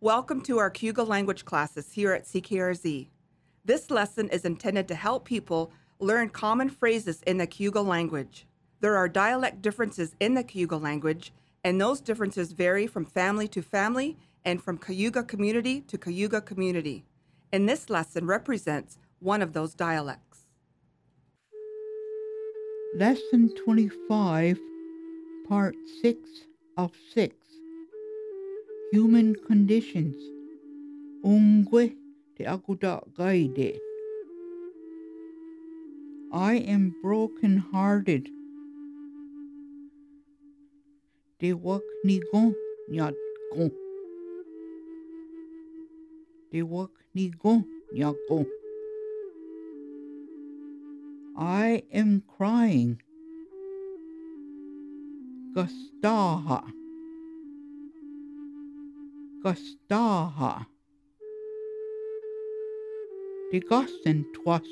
Welcome to our Cayuga language classes here at CKRZ. This lesson is intended to help people learn common phrases in the Cayuga language. There are dialect differences in the Cayuga language, and those differences vary from family to family and from Cayuga community to Cayuga community. And this lesson represents one of those dialects. Lesson 25, Part 6 of 6. Human Conditions. Ungwe te akuta gaide. I am broken-hearted. Te wak ni gon nyat gon. Te wak ni gon nyat gon. I am crying. Gastaha. Gastaha. De gassen twas.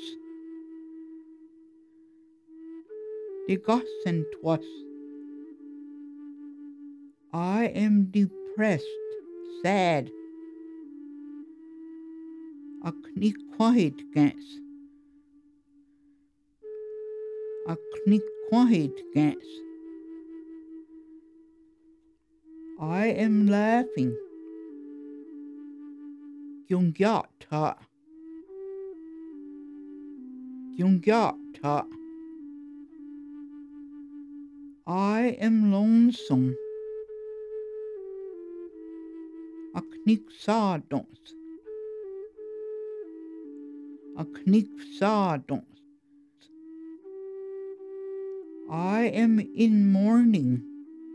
De gassen twas. I am depressed, sad. A knick quiet gans. A knick quiet gans. I am laughing. Gyungyata. Gyungyata. I am lonesome. A knick sardons. A knick sardons. I am in mourning.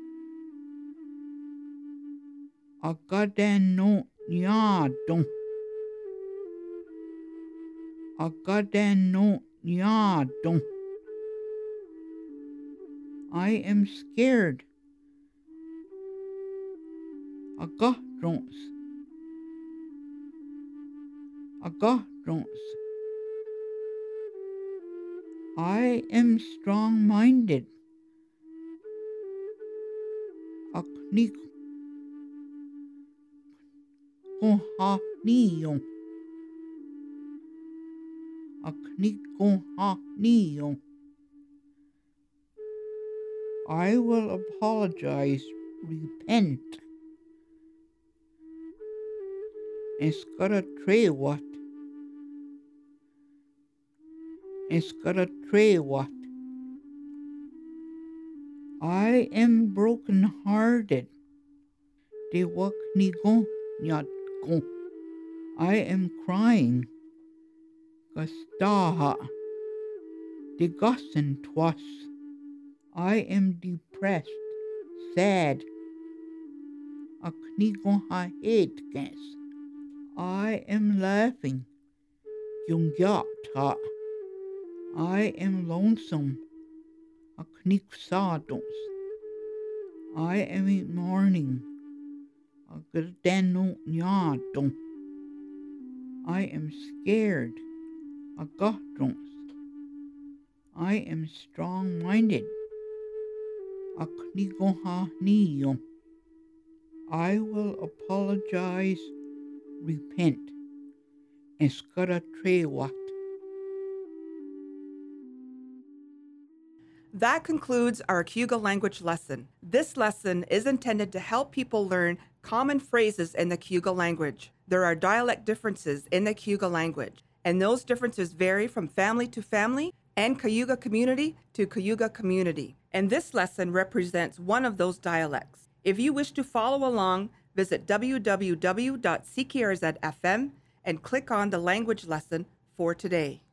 A gadan no nyadon. A gadan no nyadon. I am scared. A gahdrons. A gahdrons. I am strong-minded. A knick ha niyon. A knick ha niyon. I will apologize, repent. Eskara trewat. Eskara trewat. I am broken-hearted. De wak ni gon nyat gon. I am crying. Gastaha. De gassen twas. I am depressed, sad. A knigon ha het gans. I am laughing. Gyungyata. I am lonesome. A knick sardons. I am in mourning. A gardeno nyadon. I am scared. A gahdrons. I am strong-minded. A knigon ha niyon. I will apologize, repent. Eskara trewat. That concludes our Cayuga language lesson. This lesson is intended to help people learn common phrases in the Cayuga language. There are dialect differences in the Cayuga language, and those differences vary from family to family and Cayuga community to Cayuga community. And this lesson represents one of those dialects. If you wish to follow along, visit www.ckrz.fm and click on the language lesson for today.